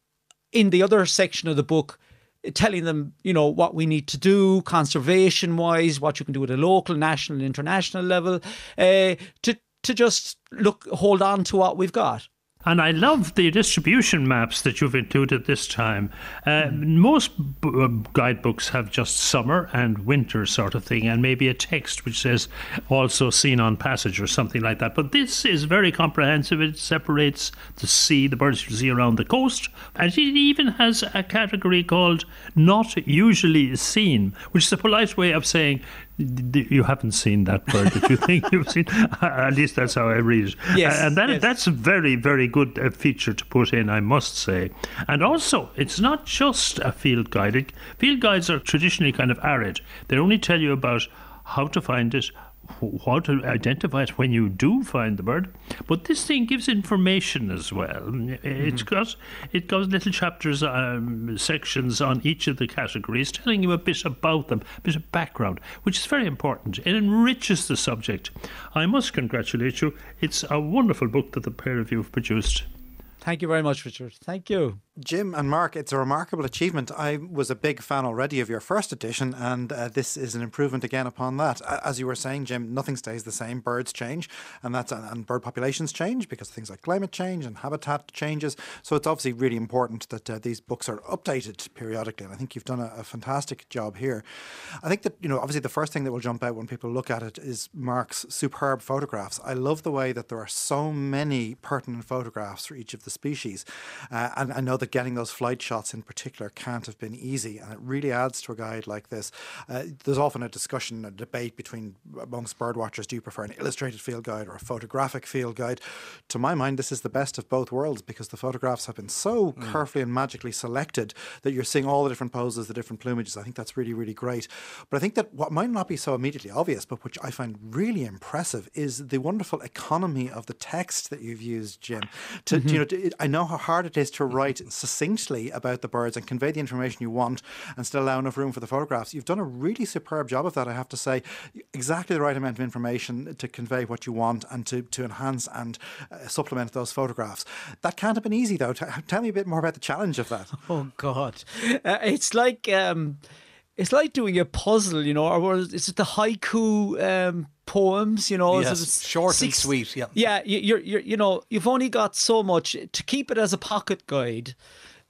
in the other section of the book, telling them, you know, what we need to do conservation-wise, what you can do at a local, national, international level, uh, to to just look, hold on to what we've got. And I love the distribution maps that you've included this time. Uh, most b- guidebooks have just summer and winter sort of thing, and maybe a text which says also seen on passage or something like that. But this is very comprehensive. It separates the sea, the birds you see around the coast, and it even has a category called not usually seen, which is a polite way of saying you haven't seen that bird that you think you've seen. At least that's how I read it. Yes, and that, yes. that's a very, very good uh, feature to put in, I must say. And also, it's not just a field guide. Field guides are traditionally kind of arid. They only tell you about how to find it, how to identify it when you do find the bird. But this thing gives information as well. It's mm-hmm. got it got little chapters, um, sections on each of the categories, telling you a bit about them, a bit of background, which is very important. It enriches the subject. I must congratulate you. It's a wonderful book that the pair of you have produced. Thank you very much, Richard. Thank you. Jim and Mark, it's a remarkable achievement. I was a big fan already of your first edition, and uh, this is an improvement again upon that. As you were saying, Jim, nothing stays the same. Birds change, and that's and bird populations change because of things like climate change and habitat changes. So it's obviously really important that uh, these books are updated periodically, and I think you've done a, a fantastic job here. I think that, you know, obviously the first thing that will jump out when people look at it is Mark's superb photographs. I love the way that there are so many pertinent photographs for each of the species, uh, and I know that getting those flight shots in particular can't have been easy, and it really adds to a guide like this. Uh, there's often a discussion, a debate between amongst birdwatchers, do you prefer an illustrated field guide or a photographic field guide? To my mind, this is the best of both worlds because the photographs have been so mm. carefully and magically selected that you're seeing all the different poses, the different plumages. I think that's really, really great. But I think that what might not be so immediately obvious, but which I find really impressive, is the wonderful economy of the text that you've used, Jim. To, mm-hmm. you know, to, I know how hard it is to write succinctly about the birds and convey the information you want and still allow enough room for the photographs. You've done a really superb job of that, I have to say. Exactly the right amount of information to convey what you want and to, to enhance and uh, supplement those photographs. That can't have been easy, though. T- tell me a bit more about the challenge of that. Oh, God. Uh, it's like... Um It's like doing a puzzle, you know, or is it the haiku um, poems, you know? Yes, is it short six, and sweet, yeah. Yeah, you're, you're, you know, you've only got so much. To keep it as a pocket guide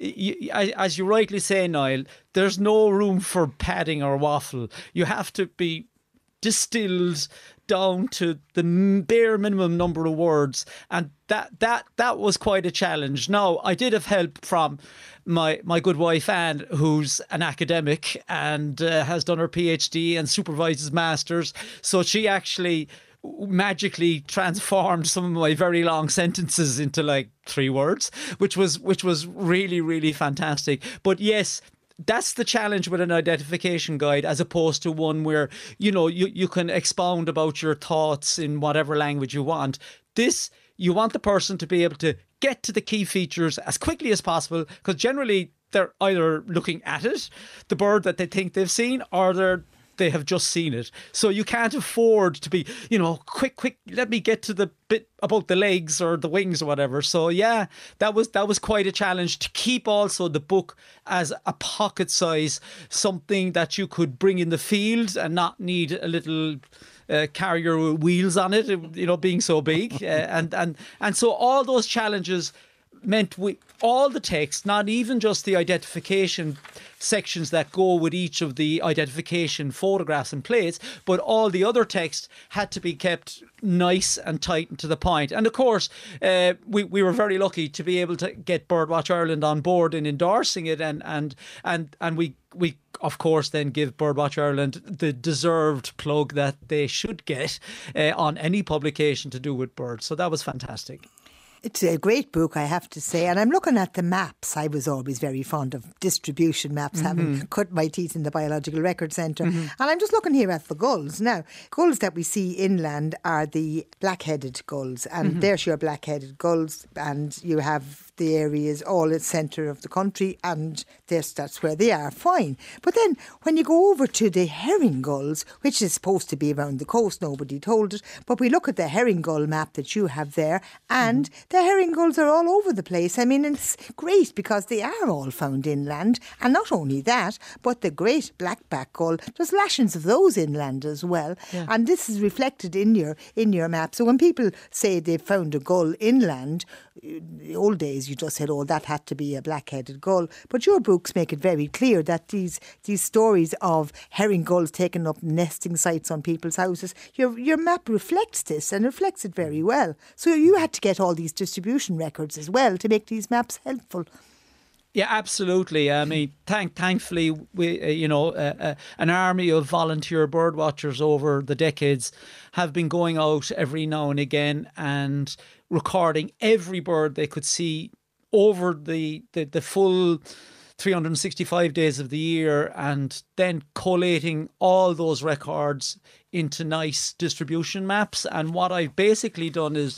you, as you rightly say, Niall, there's no room for padding or waffle. You have to be distilled down to the bare minimum number of words, and that that that was quite a challenge. Now, I did have help from my my good wife Anne, who's an academic and uh, has done her PhD and supervises masters, so she actually magically transformed some of my very long sentences into like three words, which was which was really really fantastic. But yes, that's the challenge with an identification guide, as opposed to one where, you know, you, you can expound about your thoughts in whatever language you want. This, you want the person to be able to get to the key features as quickly as possible, because generally they're either looking at it, the bird that they think they've seen, or they're they have just seen it. So you can't afford to be, you know, quick, quick, let me get to the bit about the legs or the wings or whatever. So yeah, that was that was quite a challenge to keep also the book as a pocket size, something that you could bring in the field and not need a little uh, carrier with wheels on it, you know, being so big. uh, and, and, and so all those challenges meant we all the text, not even just the identification sections that go with each of the identification photographs and plates, but all the other text had to be kept nice and tight and to the point. And of course, uh, we, we were very lucky to be able to get Birdwatch Ireland on board in endorsing it, and and and and we we of course then give Birdwatch Ireland the deserved plug that they should get uh, on any publication to do with birds. So that was fantastic. It's a great book, I have to say. And I'm looking at the maps. I was always very fond of distribution maps, mm-hmm. having cut my teeth in the Biological Record Centre. Mm-hmm. And I'm just looking here at the gulls. Now, gulls that we see inland are the black-headed gulls. And mm-hmm. there's your black-headed gulls. And you have the areas all in the centre of the country. And this, that's where they are. Fine. But then when you go over to the herring gulls, which is supposed to be around the coast, nobody told it. But we look at the herring gull map that you have there, and mm-hmm. the herring gulls are all over the place. I mean, it's great because they are all found inland. And not only that, but the great blackback gull, there's lashings of those inland as well. Yeah. And this is reflected in your in your map. So when people say they've found a gull inland, in the old days you just said, oh, that had to be a black-headed gull. But your books make it very clear that these these stories of herring gulls taking up nesting sites on people's houses, your your map reflects this and reflects it very well. So you had to get all these distribution records as well to make these maps helpful. Yeah, absolutely. I mean, thank, thankfully, we, uh, you know, uh, uh, an army of volunteer bird watchers over the decades have been going out every now and again and recording every bird they could see over the, the, the full three hundred sixty-five days of the year, and then collating all those records into nice distribution maps. And what I've basically done is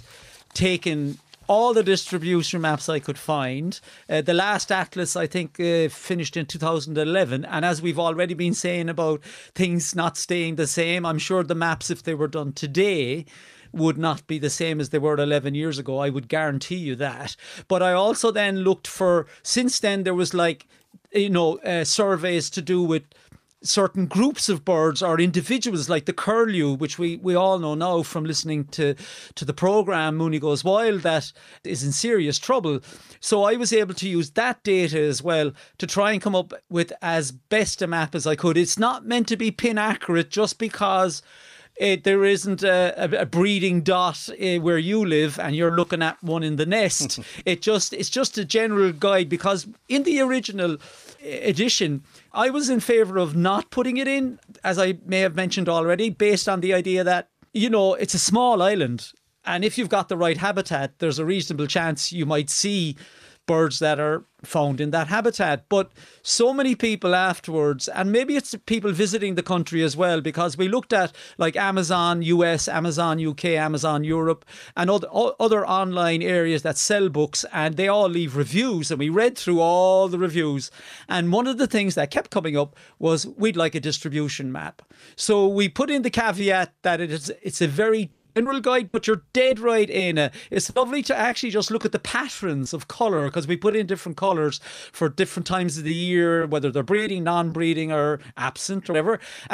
taken all the distribution maps I could find. Uh, the last atlas, I think, uh, finished in two thousand eleven. And as we've already been saying about things not staying the same, I'm sure the maps, if they were done today, would not be the same as they were eleven years ago. I would guarantee you that. But I also then looked for, since then there was like, you know, uh, surveys to do with certain groups of birds or individuals, like the curlew, which we, we all know now from listening to, to the programme Mooney Goes Wild, that is in serious trouble. So I was able to use that data as well to try and come up with as best a map as I could. It's not meant to be pin accurate just because It, there isn't a, a breeding dot uh, where you live and you're looking at one in the nest. it just It's just a general guide, because in the original edition, I was in favour of not putting it in, as I may have mentioned already, based on the idea that, you know, it's a small island. And if you've got the right habitat, there's a reasonable chance you might see birds that are found in that habitat. But so many people afterwards, and maybe it's people visiting the country as well, because we looked at like Amazon U S, Amazon U K, Amazon Europe, and other, other online areas that sell books, and they all leave reviews, and we read through all the reviews. And one of the things that kept coming up was, we'd like a distribution map. So we put in the caveat that it is, it's a very general guide, but you're dead right, Éanna. It's lovely to actually just look at the patterns of colour, because we put in different colours for different times of the year, whether they're breeding, non-breeding or absent or whatever. And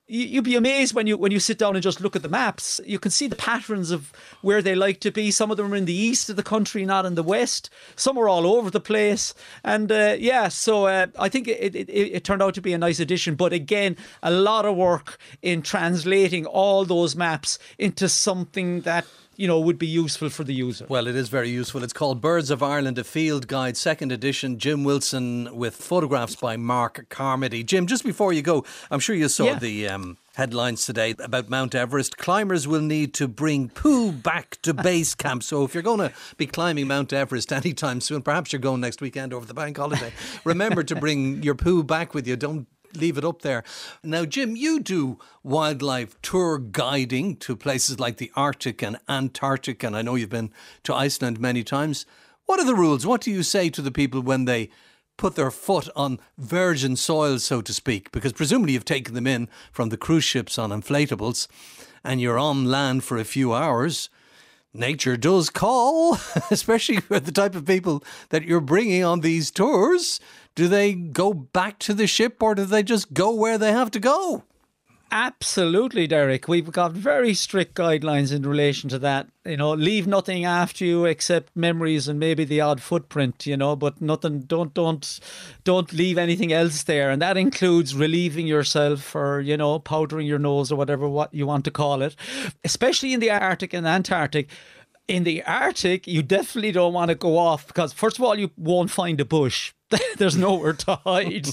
you'd be amazed when you when you sit down and just look at the maps. You can see the patterns of where they like to be. Some of them are in the east of the country, not in the west. Some are all over the place. And uh, yeah, so uh, I think it, it, it turned out to be a nice addition. But again, a lot of work in translating all those maps into something that, you know, would be useful for the user. Well, it is very useful. It's called Birds of Ireland, a Field Guide, second edition. Jim Wilson with photographs by Mark Carmody. Jim, just before you go, I'm sure you saw yeah. the um, headlines today about Mount Everest. Climbers will need to bring poo back to base camp. So if you're going to be climbing Mount Everest anytime soon, perhaps you're going next weekend over the bank holiday, remember to bring your poo back with you. Don't leave it up there. Now, Jim, you do wildlife tour guiding to places like the Arctic and Antarctic, and I know you've been to Iceland many times. What are the rules? What do you say to the people when they put their foot on virgin soil, so to speak? Because presumably you've taken them in from the cruise ships on inflatables and you're on land for a few hours. Nature does call, especially with the type of people that you're bringing on these tours. Do they go back to the ship or do they just go where they have to go? Absolutely, Derek. We've got very strict guidelines in relation to that. You know, leave nothing after you except memories and maybe the odd footprint, you know, but nothing, don't, don't, don't leave anything else there. And that includes relieving yourself or, you know, powdering your nose or whatever what you want to call it, especially in the Arctic and Antarctic. In the Arctic, you definitely don't want to go off because, first of all, you won't find a bush. There's nowhere to hide.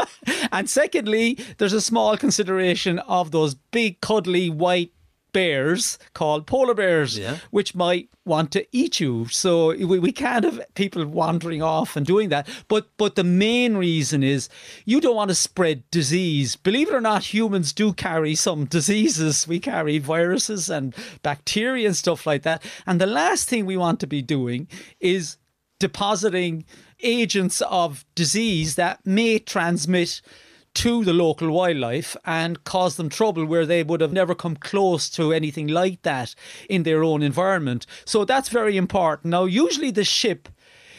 And secondly, there's a small consideration of those big, cuddly, white bears called polar bears, yeah. which might want to eat you. So we, we can't have people wandering off and doing that. But but the main reason is you don't want to spread disease. Believe it or not, humans do carry some diseases. We carry viruses and bacteria and stuff like that. And the last thing we want to be doing is depositing agents of disease that may transmit to the local wildlife and cause them trouble where they would have never come close to anything like that in their own environment. So that's very important. Now, usually the ship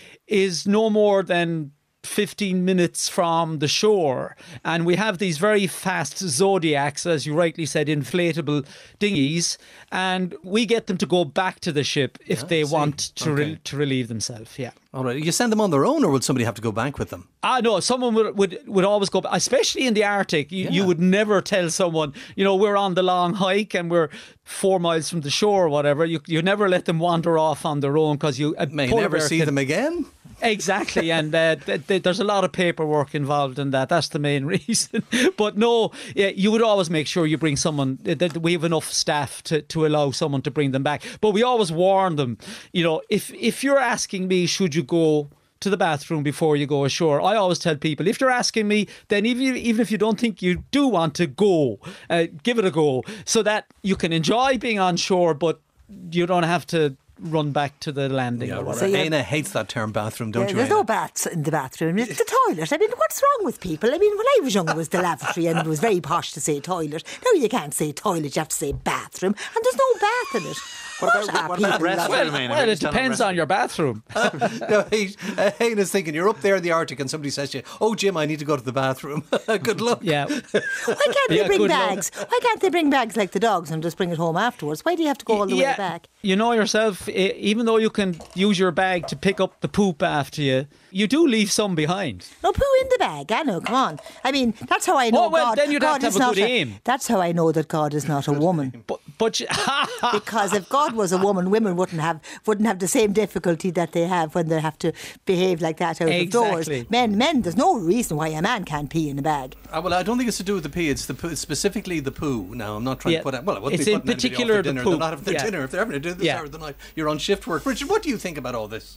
is no more than fifteen minutes from the shore, and we have these very fast Zodiacs, as you rightly said, inflatable dinghies, and we get them to go back to the ship if yeah, they see. want to okay. re- to relieve themselves. Yeah. All right. You send them on their own, or would somebody have to go back with them? Ah, no. Someone would would, would always go back, especially in the Arctic. You, yeah. you would never tell someone, you know, we're on the long hike and we're four miles from the shore or whatever. You you never let them wander off on their own because you may never see can, them again. Exactly, and uh, th- th- there's a lot of paperwork involved in that. That's the main reason. But no, yeah, you would always make sure you bring someone, that we have enough staff to, to allow someone to bring them back. But we always warn them, you know, if if you're asking me, should you go to the bathroom before you go ashore, I always tell people, if you're asking me, then even, even if you don't think you do want to go, uh, give it a go, so that you can enjoy being on shore, but you don't have to run back to the landing. Yeah, or whatever. So Aina hates that term bathroom, don't yeah, you? There's Aina? no baths in the bathroom. It's the toilet. I mean, what's wrong with people? I mean, when I was young, it was the lavatory and it was very posh to say toilet. Now you can't say toilet, you have to say bathroom, and there's no bath in it. What about, what about restroom? Well, well it depends on your bathroom. uh, no, Aina's thinking, you're up there in the Arctic and somebody says to you, oh, Jim, I need to go to the bathroom. Good luck. Yeah. Why can't they yeah, bring bags? Luck. Why can't they bring bags like the dogs and just bring it home afterwards? Why do you have to go all the yeah, way back? You know yourself, even though you can use your bag to pick up the poop after you, you do leave some behind. No poo in the bag, I know, come on. I mean, that's how I know oh, well, God, then you'd God have to have a good a, aim. That's how I know that God is not a woman. But, but because if God was a woman, women wouldn't have wouldn't have the same difficulty that they have when they have to behave like that out exactly. of doors. Men, men, there's no reason why a man can't pee in a bag. Uh, well, I don't think it's to do with the pee. It's the poo, specifically the poo. Now, I'm not trying yeah. to put out. Well, I wouldn't it's be in putting particular off their dinner. the poo. They're not having their yeah. dinner if they're having to do this yeah. hour of the night. You're on shift work. Richard, what do you think about all this?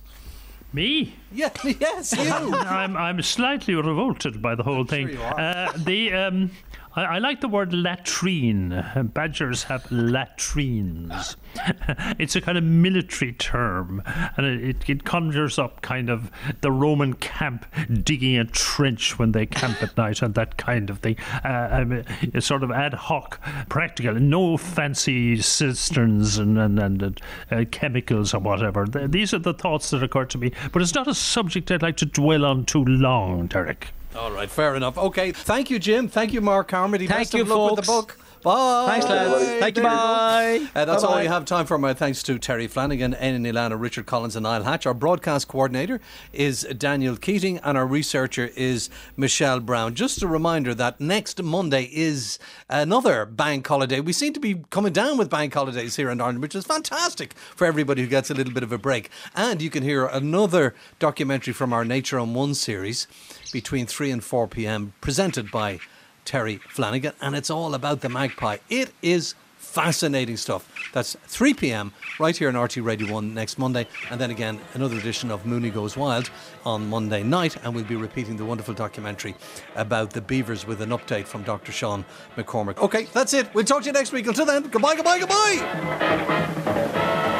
Me? Yeah, yes, you. I'm I'm slightly revolted by the whole I'm thing. Sure you are. Uh, the um, I, I like the word latrine. Badgers have latrines. It's a kind of military term, and it, it conjures up kind of the Roman camp digging a trench when they camp at night and that kind of thing. Uh, I mean, it's sort of ad hoc, practical, no fancy cisterns and, and, and uh, chemicals or whatever. These are the thoughts that occur to me, but it's not a subject I'd like to dwell on too long, Derek. All right, fair enough. Okay, thank you, Jim. Thank you, Mark Carmody. Thank Best you, of luck with the folks. book. Bye. Thanks, lads. Thank you. Bye. Uh, that's Bye-bye. all we have time for. My thanks to Terry Flanagan, Enan Ilana, Richard Collins and Niall Hatch. Our broadcast coordinator is Daniel Keating and our researcher is Michelle Brown. Just a reminder that next Monday is another bank holiday. We seem to be coming down with bank holidays here in Ireland, which is fantastic for everybody who gets a little bit of a break. And you can hear another documentary from our Nature on One series between three and four p.m. presented by Terry Flanagan, and it's all about the magpie. It is fascinating stuff. That's three p.m. right here on R T Radio one next Monday, and then again another edition of Mooney Goes Wild on Monday night, and we'll be repeating the wonderful documentary about the beavers with an update from Doctor Sean McCormick. Okay, that's it. We'll talk to you next week. Until then, goodbye, goodbye, goodbye.